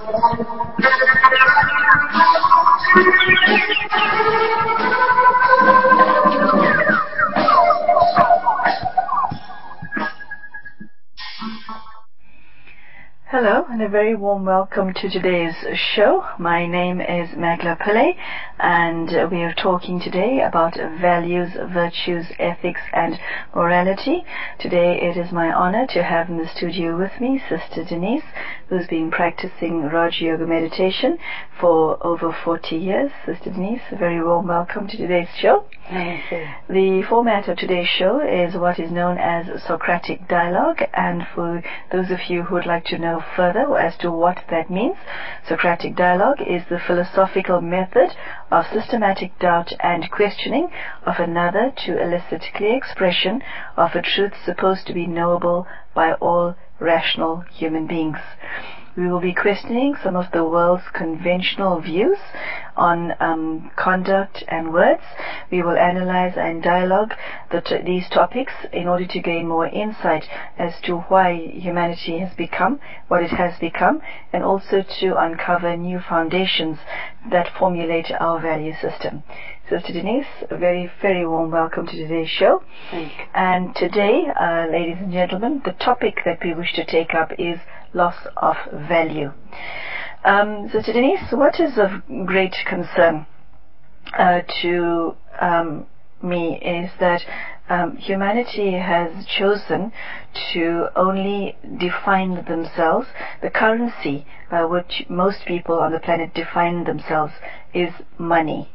Hello, and a very warm welcome to today's show. My name is Magla Pillay, and we are talking today about values, virtues, ethics, and morality. Today it is my honor to have in the studio with me Sister Denise, who's been practicing Raja Yoga meditation for over 40 years. Sister Denise, a very warm welcome to today's show. Thank you. The format of today's show is what is known as Socratic dialogue, and for those of you who would like to know further as to what that means, Socratic dialogue is the philosophical method of systematic doubt and questioning of another to elicit clear expression of a truth supposed to be knowable by all rational human beings. We will be questioning some of the world's conventional views on conduct and words. We will analyze and dialogue these topics in order to gain more insight as to why humanity has become what it has become, and also to uncover new foundations that formulate our value system. Sister Denise, a very, very warm welcome to today's show. Thank you. And today, ladies and gentlemen, the topic that we wish to take up is loss of value. Sister Denise, what is of great concern to me is that humanity has chosen to only define themselves. The currency by which most people on the planet define themselves is money.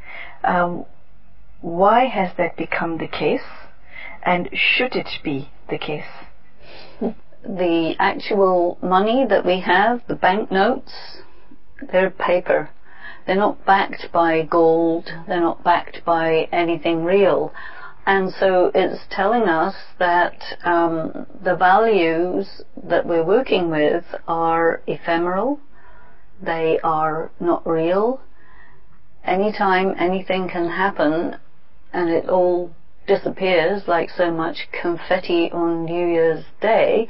Why has that become the case, and should it be the case? The actual money that we have, the banknotes, they're paper. They're not backed by gold. They're not backed by anything real. And so it's telling us that the values that we're working with are ephemeral. They are not real. Anytime anything can happen and it all disappears like so much confetti on New Year's Day.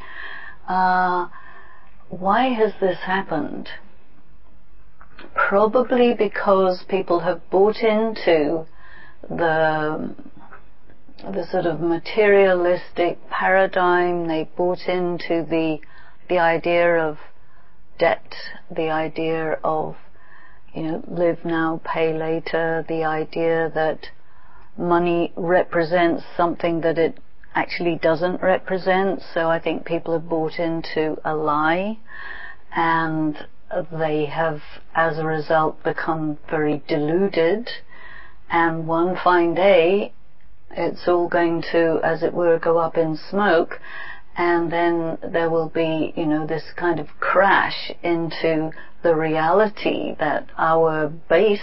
Why has this happened? Probably because people have bought into the sort of materialistic paradigm. They bought into the idea of debt, the idea of, live now, pay later, the idea that money represents something that it actually doesn't represent. So I think people have bought into a lie, and they have, as a result, become very deluded. And one fine day, it's all going to, as it were, go up in smoke, and then there will be, this kind of crash into the reality that our base,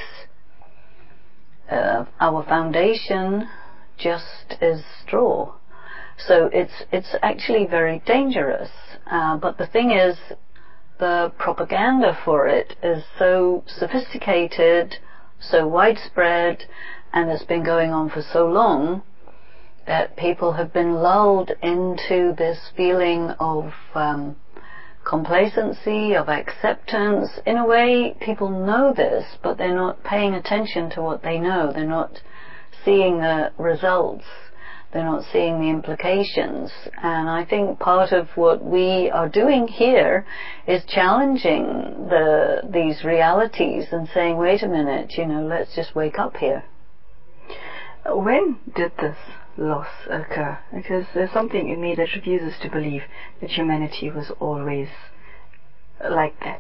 our foundation just is straw. So it's actually very dangerous. But the thing is, the propaganda for it is so sophisticated, so widespread, and it's been going on for so long that people have been lulled into this feeling of complacency, of acceptance. In a way, people know this, but they're not paying attention to what they know. They're not seeing the results. They're not seeing the implications. And I think part of what we are doing here is challenging these realities and saying, wait a minute, let's just wake up here. When did this loss occur? Because there's something in me that refuses to believe that humanity was always like that.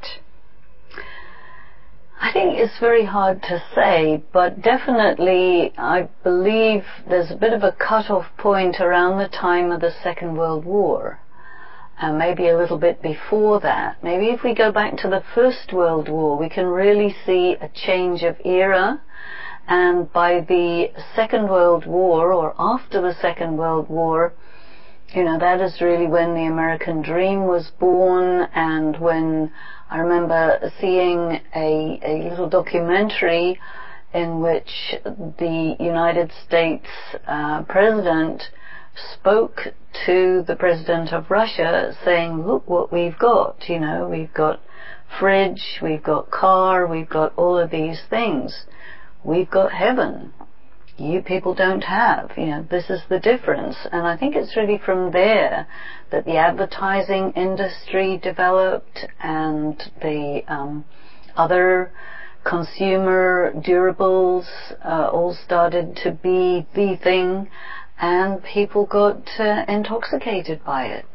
I think it's very hard to say, but definitely I believe there's a bit of a cut-off point around the time of the Second World War, and maybe a little bit before that. Maybe if we go back to the First World War, we can really see a change of era. And by the Second World War, or after the Second World War, that is really when the American dream was born, and when I remember seeing a little documentary in which the United States president spoke to the president of Russia saying, look what we've got, we've got fridge, we've got car, we've got all of these things. We've got heaven. You people don't have. This is the difference. And I think it's really from there that the advertising industry developed, and the other consumer durables all started to be the thing, and people got intoxicated by it.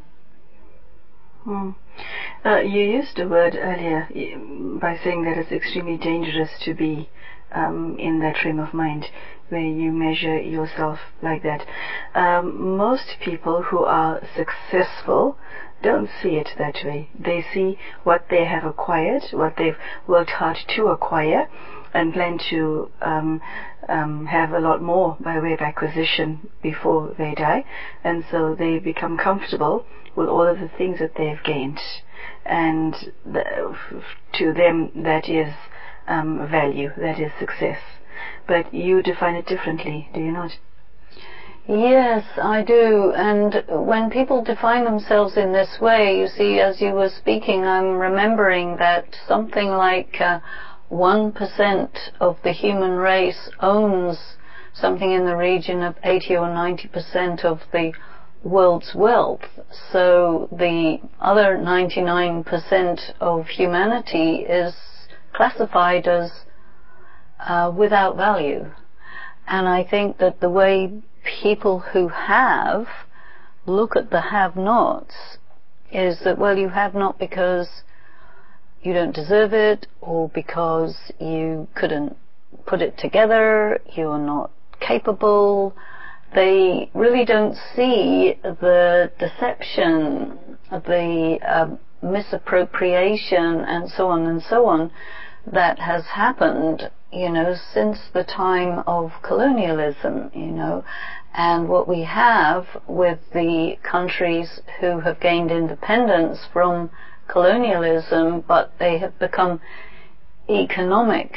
You used a word earlier by saying that it's extremely dangerous to be in that frame of mind where you measure yourself like that. Most people who are successful don't see it that way. They see what they have acquired, what they've worked hard to acquire, and plan to have a lot more by way of acquisition before they die. And so they become comfortable with all of the things that they've gained. And to them, that is value, that is success. But you define it differently, do you not? Yes, I do. And when people define themselves in this way, you see, as you were speaking, I'm remembering that something like 1% of the human race owns something in the region of 80 or 90% of the world's wealth. So the other 99% of humanity is classified as without value. And I think that the way people who have look at the have-nots is that, well, you have not because you don't deserve it, or because you couldn't put it together, you're not capable. They really don't see the deception, the misappropriation, and so on, that has happened, since the time of colonialism, and what we have with the countries who have gained independence from colonialism, but they have become economic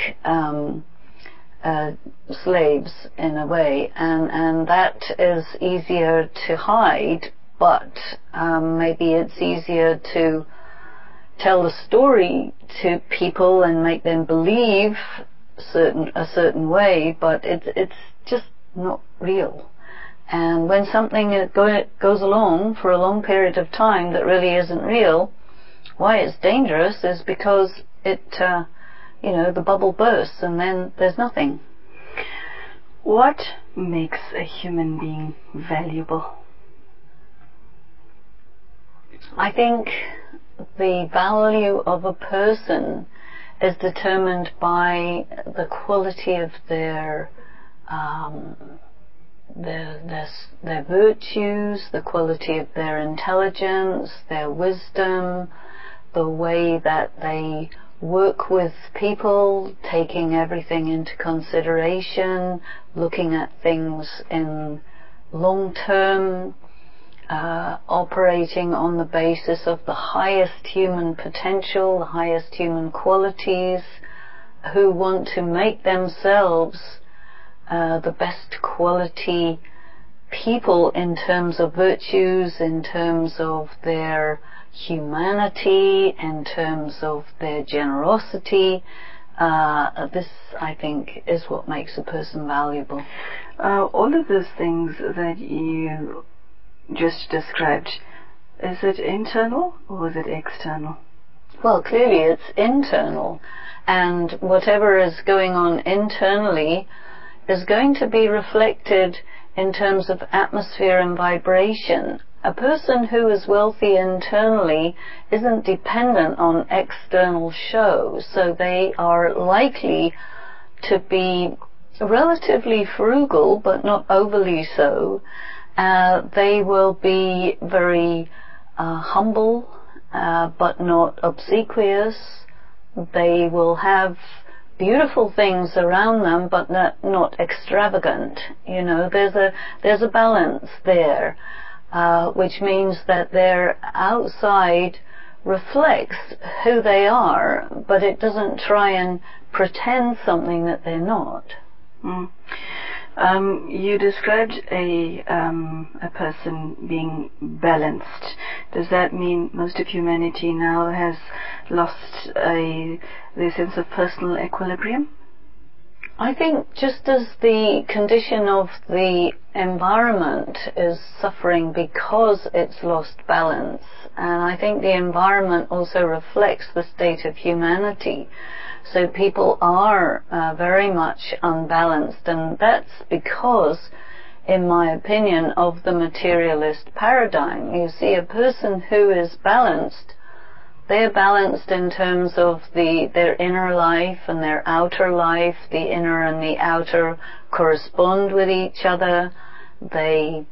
slaves in a way, and that is easier to hide, but maybe it's easier to tell the story to people and make them believe a certain way, but it's just not real. And when something goes along for a long period of time that really isn't real, why it's dangerous is because it the bubble bursts and then there's nothing. What makes a human being valuable? I think the value of a person is determined by the quality of their virtues, the quality of their intelligence, their wisdom, the way that they work with people, taking everything into consideration, looking at things in long term, operating on the basis of the highest human potential, the highest human qualities, who want to make themselves the best quality people in terms of virtues, in terms of their humanity, in terms of their generosity. This, I think, is what makes a person valuable. All of those things that you just described, is it internal or is it external? Well, clearly it's internal, and whatever is going on internally is going to be reflected in terms of atmosphere and vibration. A person who is wealthy internally isn't dependent on external show, so they are likely to be relatively frugal, but not overly so. They will be very humble, but not obsequious. They will have beautiful things around them, but not extravagant. There's a balance there, which means that their outside reflects who they are, but it doesn't try and pretend something that they're not. You described a person being balanced. Does that mean most of humanity now has lost the sense of personal equilibrium? I think just as the condition of the environment is suffering because it's lost balance, and I think the environment also reflects the state of humanity. So people are very much unbalanced, and that's because, in my opinion, of the materialist paradigm. You see, a person who is balanced, they're balanced in terms of their inner life and their outer life. The inner and the outer correspond with each other. They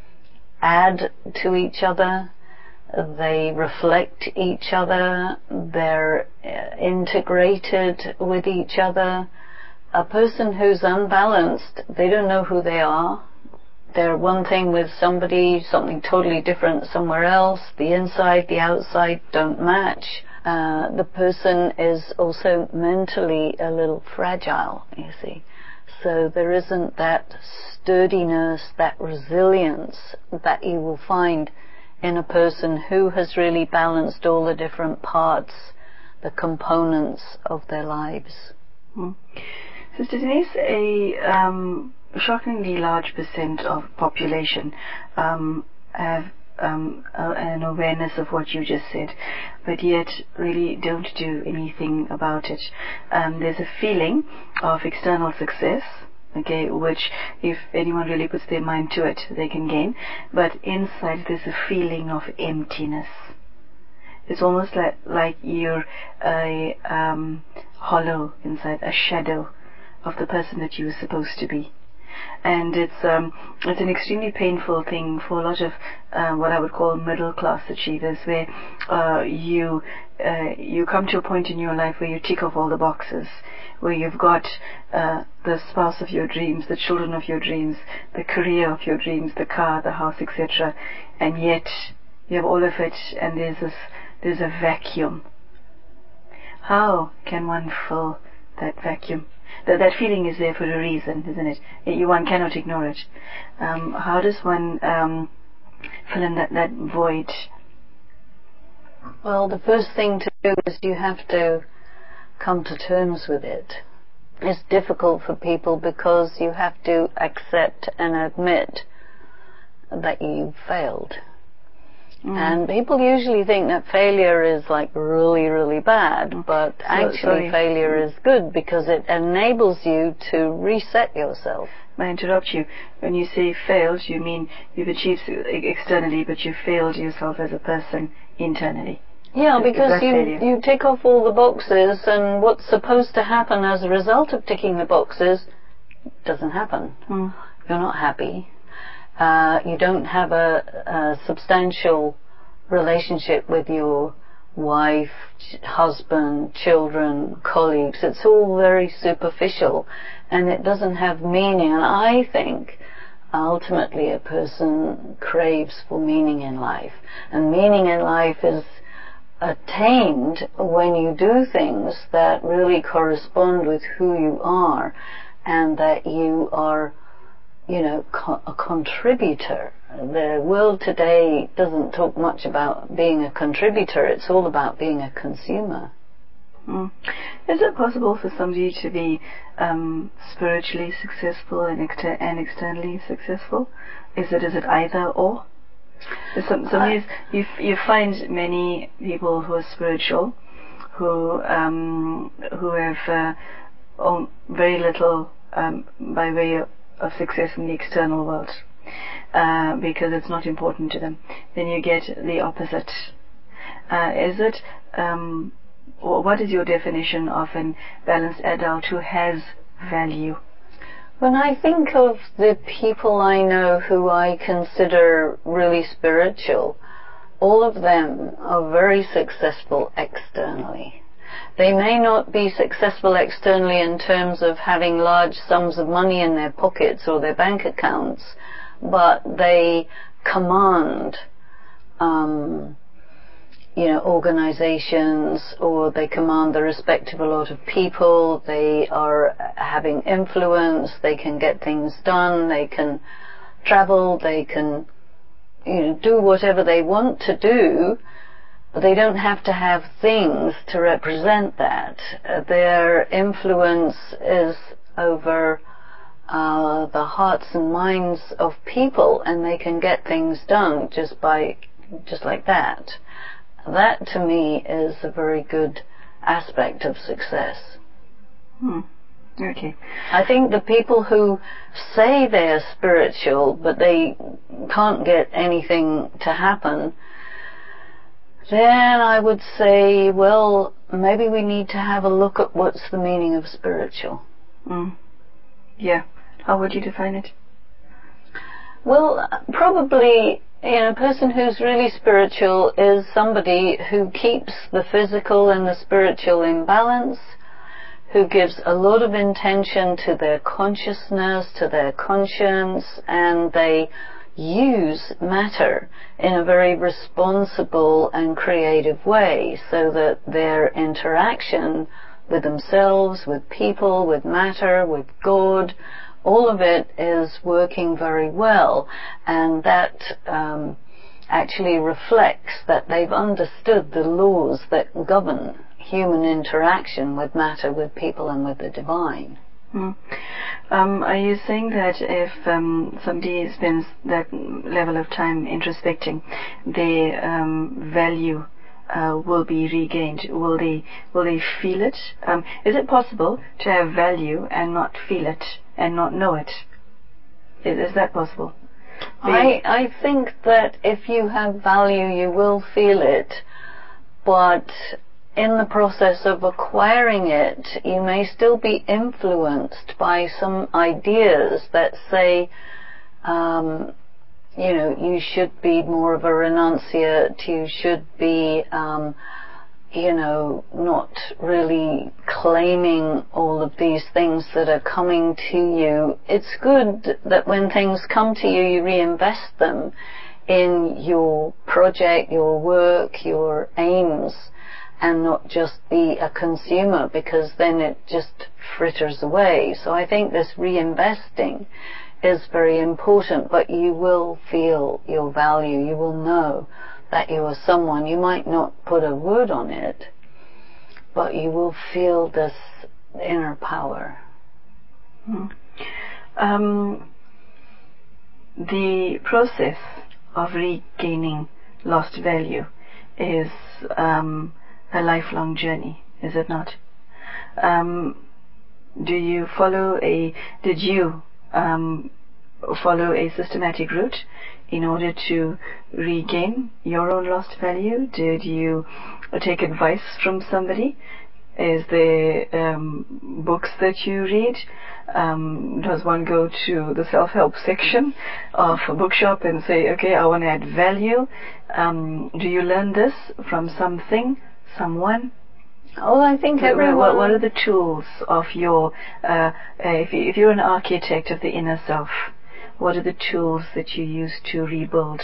add to each other. They reflect each other. They're integrated with each other. A person who's unbalanced, they don't know who they are. They're one thing with somebody, something totally different somewhere else. The inside, the outside don't match. The person is also mentally a little fragile, you see. So there isn't that sturdiness, that resilience that you will find in a person who has really balanced all the different parts, the components of their lives. Sister Denise, a shockingly large percent of population have an awareness of what you just said, but yet really don't do anything about it. There's a feeling of external success, okay, which if anyone really puts their mind to it, they can gain, but inside there's a feeling of emptiness. It's almost like you're a hollow inside, a shadow of the person that you were supposed to be. And it's an extremely painful thing for a lot of what I would call middle class achievers, where you come to a point in your life where you tick off all the boxes, where you've got the spouse of your dreams, the children of your dreams, the career of your dreams, the car, the house, etc., and yet you have all of it, and there's a vacuum. How can one fill that vacuum? That feeling is there for a reason, isn't it? One cannot ignore it. How does one fill in that void? Well, the first thing to do is you have to come to terms with it. It's difficult for people because you have to accept and admit that you've failed. And people usually think that failure is like really, really bad, but actually failure is good because it enables you to reset yourself. May I interrupt you? When you say failed, you mean you've achieved externally, but you failed yourself as a person internally. Yeah, because you tick off all the boxes, and what's supposed to happen as a result of ticking the boxes doesn't happen. You're not happy. You don't have a substantial relationship with your wife, husband, children, colleagues. It's all very superficial, and it doesn't have meaning. And I think ultimately a person craves for meaning in life, and meaning in life is attained when you do things that really correspond with who you are, and that you are, a contributor. The world today doesn't talk much about being a contributor. It's all about being a consumer. Is it possible for somebody to be spiritually successful and externally successful? Is it either or? You find many people who are spiritual, who have very little by way of success in the external world, because it's not important to them. Then you get the opposite. What is your definition of an balanced adult who has value? When I think of the people I know who I consider really spiritual, all of them are very successful externally. They may not be successful externally in terms of having large sums of money in their pockets or their bank accounts, but they command organizations, or they command the respect of a lot of people. They are having influence, they can get things done, they can travel, they can do whatever they want to do. They don't have to have things to represent that. Their influence is over the hearts and minds of people, and they can get things done just like that. That to me is a very good aspect of success. Okay. I think the people who say they're spiritual but they can't get anything to happen, then I would say, well, maybe we need to have a look at what's the meaning of spiritual. Yeah. How would you define it? Well, probably, a person who's really spiritual is somebody who keeps the physical and the spiritual in balance, who gives a lot of intention to their consciousness, to their conscience, and they use matter in a very responsible and creative way, so that their interaction with themselves, with people, with matter, with God, all of it is working very well, and that actually reflects that they've understood the laws that govern human interaction with matter, with people, and with the divine. Are you saying that if somebody spends that level of time introspecting, their value will be regained? Will they feel it? Is it possible to have value and not feel it and not know it? Is that possible? I think that if you have value, you will feel it, but in the process of acquiring it, you may still be influenced by some ideas that say, you should be more of a renunciate, you should be, not really claiming all of these things that are coming to you. It's good that when things come to you, you reinvest them in your project, your work, your aims, and not just be a consumer, because then it just fritters away. So I think this reinvesting is very important, but you will feel your value. You will know that you are someone. You might not put a word on it, but you will feel this inner power. The process of regaining lost value is a lifelong journey, is it not? Did you follow a systematic route in order to regain your own lost value? Did you take advice from somebody? Is there books that you read? Does one go to the self-help section of a bookshop and say, okay, I want to add value? Do you learn this from someone? Oh, I think everyone... What are the tools of your... if you're an architect of the inner self, what are the tools that you use to rebuild?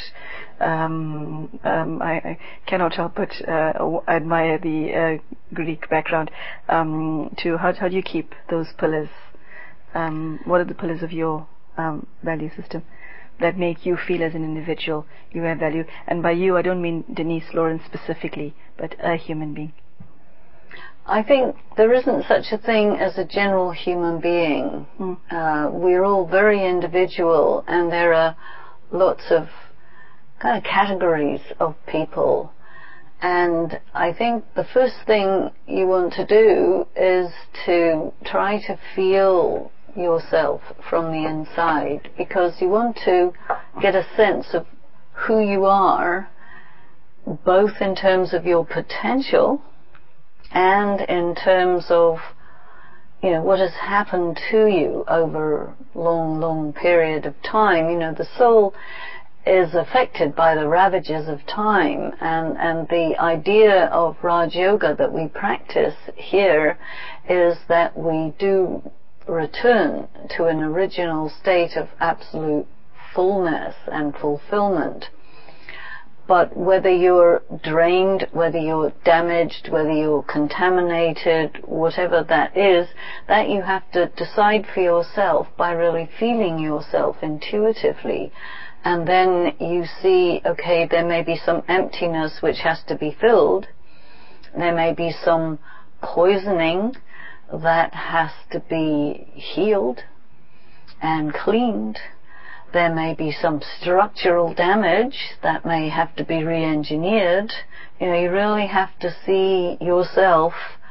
I cannot help but admire the Greek background. How do you keep those pillars? What are the pillars of your value system that make you feel as an individual you have value? And by you, I don't mean Denise Lawrence specifically, but a human being. I think there isn't such a thing as a general human being. We're all very individual, and there are lots of kind of categories of people. And I think the first thing you want to do is to try to feel yourself from the inside, because you want to get a sense of who you are, both in terms of your potential and in terms of, what has happened to you over a long period of time. The soul is affected by the ravages of time, and the idea of Raj Yoga that we practice here is that we do return to an original state of absolute fullness and fulfillment. But whether you're drained, whether you're damaged, whether you're contaminated, whatever that is, that you have to decide for yourself by really feeling yourself intuitively. And then you see, okay, there may be some emptiness which has to be filled. There may be some poisoning that has to be healed and cleaned. There may be some structural damage that may have to be re-engineered. You know, you really have to see yourself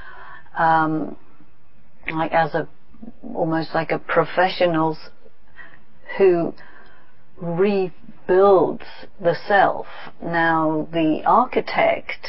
like as almost like a professional who rebuilds the self. Now, the architect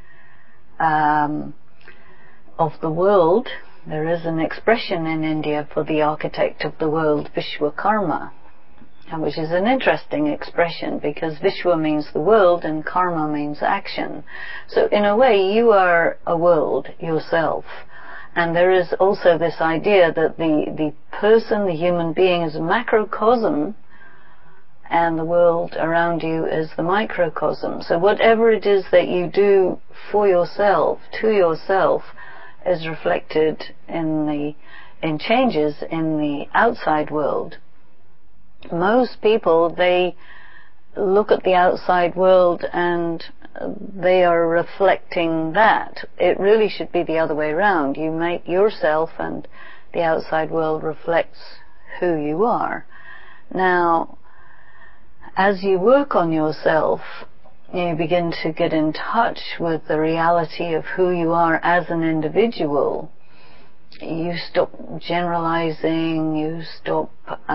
of the world, there is an expression in India for the architect of the world, Vishwakarma, which is an interesting expression because Vishwa means the world and Karma means action. So in a way you are a world yourself. And there is also this idea that the person, the human being, is a macrocosm and the world around you is the microcosm. So whatever it is that you do for yourself, to yourself, is reflected in changes in the outside world. Most people, they look at the outside world and they are reflecting that. It really should be the other way around. You make yourself and the outside world reflects who you are. Now, as you work on yourself, you begin to get in touch with the reality of who you are as an individual. You stop generalizing, you stop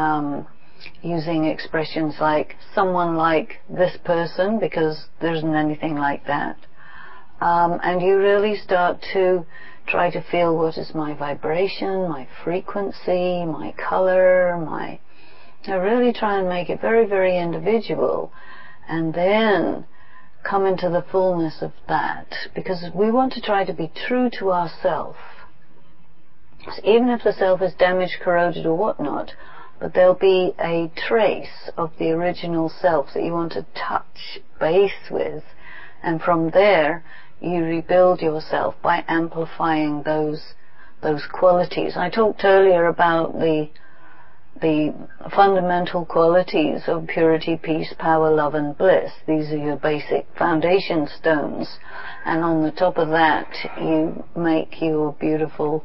using expressions like someone like this person, because there isn't anything like that. And you really start to try to feel, what is my vibration, my frequency, my color, I really try and make it very, very individual, and then come into the fullness of that, because we want to try to be true to ourself. So even if the self is damaged, corroded or whatnot, but there'll be a trace of the original self that you want to touch base with, and from there you rebuild yourself by amplifying those qualities. I talked earlier about the fundamental qualities of purity, peace, power, love and bliss. These are your basic foundation stones, and on the top of that you make your beautiful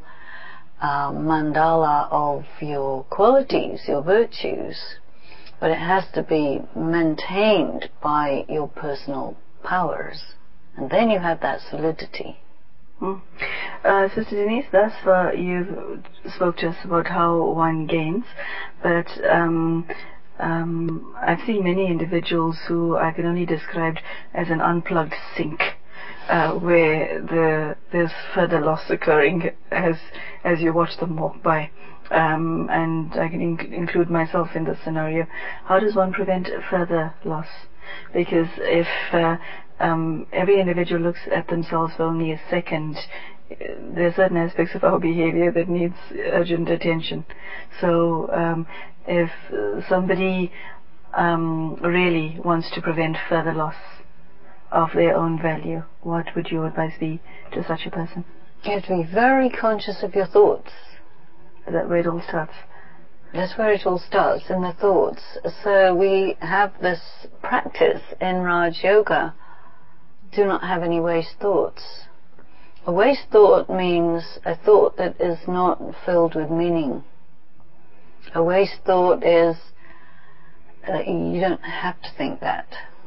mandala of your qualities, your virtues, but it has to be maintained by your personal powers, and then you have that solidity. Sister Denise, thus far you spoke to us about how one gains, but I've seen many individuals who I can only describe as an unplugged sink, where there's further loss occurring as you watch them walk by. And I can include myself in this scenario. How does one prevent further loss? Because if every individual looks at themselves for only a second, there are certain aspects of our behavior that needs urgent attention. So if somebody really wants to prevent further loss of their own value, what would your advice be to such a person? You have to be very conscious of your thoughts. Is that where it all starts? That's where it all starts, in the thoughts. So we have this practice in Raj Yoga. Do not have any waste thoughts. A waste thought means a thought that is not filled with meaning. A waste thought is you don't have to think that.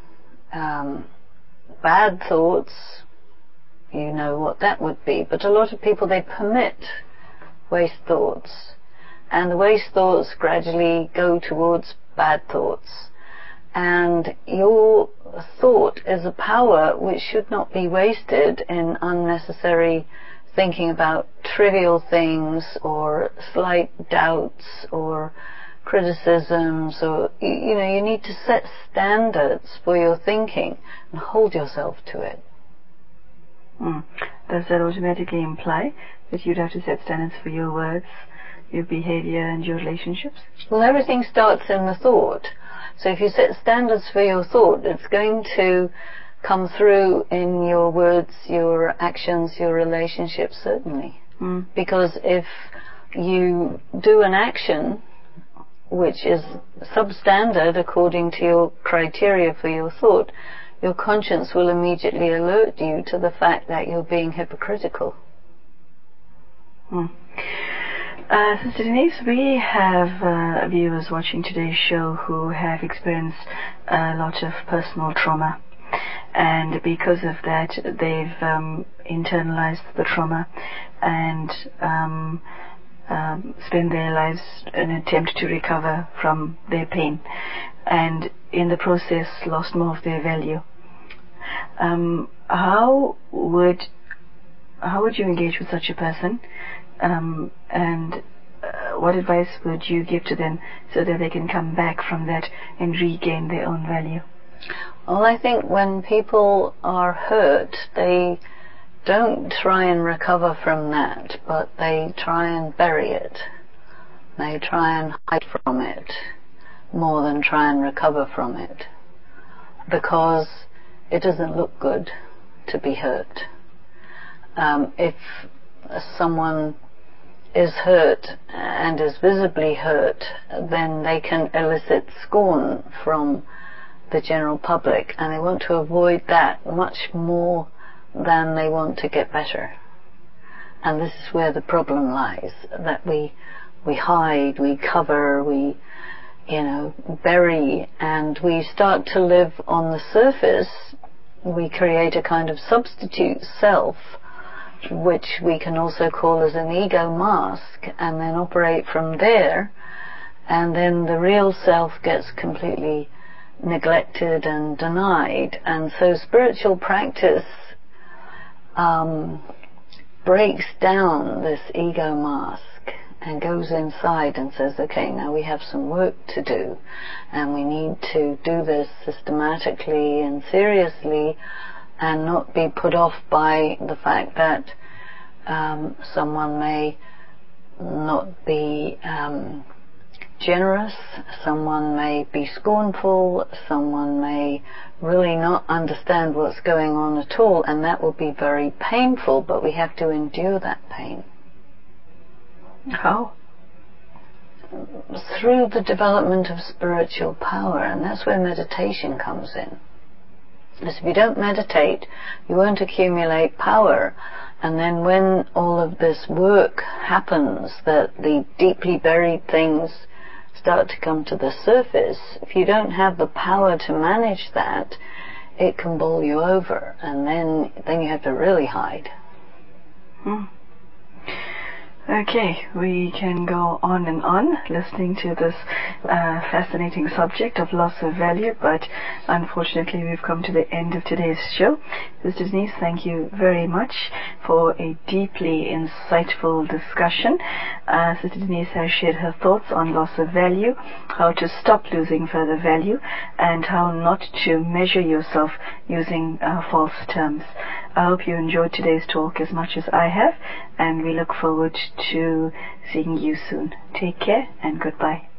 Bad thoughts, you know what that would be, but a lot of people, they permit waste thoughts, and the waste thoughts gradually go towards bad thoughts. And your thought is a power which should not be wasted in unnecessary thinking about trivial things or slight doubts or criticisms, or you need to set standards for your thinking and hold yourself to it. Does that automatically imply that you'd have to set standards for your words, your behavior and your relationships? Well, everything starts in the thought. So if you set standards for your thought, it's going to come through in your words, your actions, your relationships, certainly. Because if you do an action which is substandard according to your criteria for your thought, your conscience will immediately alert you to the fact that you're being hypocritical. Sister Denise, we have viewers watching today's show who have experienced a lot of personal trauma, and because of that they've internalized the trauma and spend their lives in an attempt to recover from their pain, and in the process lost more of their value. How would you engage with such a person, and what advice would you give to them so that they can come back from that and regain their own value? Well, I think when people are hurt, they don't try and recover from that, but they try and bury it. They try and hide from it more than try and recover from it, because it doesn't look good to be hurt. If someone is hurt and is visibly hurt, then they can elicit scorn from the general public, and they want to avoid that much more than they want to get better. And this is where the problem lies, that we hide, we cover, we bury, and we start to live on the surface. We create a kind of substitute self, which we can also call as an ego mask, and then operate from there, and then the real self gets completely neglected and denied. And so spiritual practice breaks down this ego mask and goes inside and says, okay, now we have some work to do, and we need to do this systematically and seriously, and not be put off by the fact that someone may not be generous, someone may be scornful, someone may really not understand what's going on at all, and that will be very painful, but we have to endure that pain. How? Through the development of spiritual power, and that's where meditation comes in. Because if you don't meditate, you won't accumulate power, and then when all of this work happens, that the deeply buried things start to come to the surface, if you don't have the power to manage that, it can bowl you over, and then you have to really hide. Okay, we can go on and on listening to this fascinating subject of loss of value, but unfortunately we've come to the end of today's show. Sister Denise, thank you very much for a deeply insightful discussion. Sister Denise has shared her thoughts on loss of value, how to stop losing further value, and how not to measure yourself using false terms. I hope you enjoyed today's talk as much as I have, and we look forward to seeing you soon. Take care and goodbye.